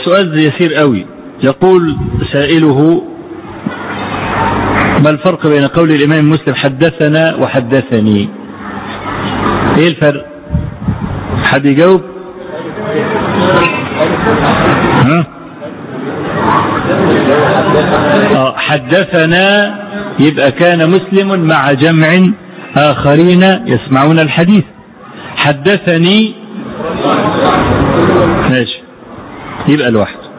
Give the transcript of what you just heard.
سؤال يسير قوي. يقول سائله: ما الفرق بين قول الإمام مسلم حدثنا وحدثني؟ ايه الفرق؟ حد يجاوب؟ ها؟ حدثنا يبقى كان مسلم مع جمع آخرين يسمعون الحديث. حدثني ماشي يبقى الواحد.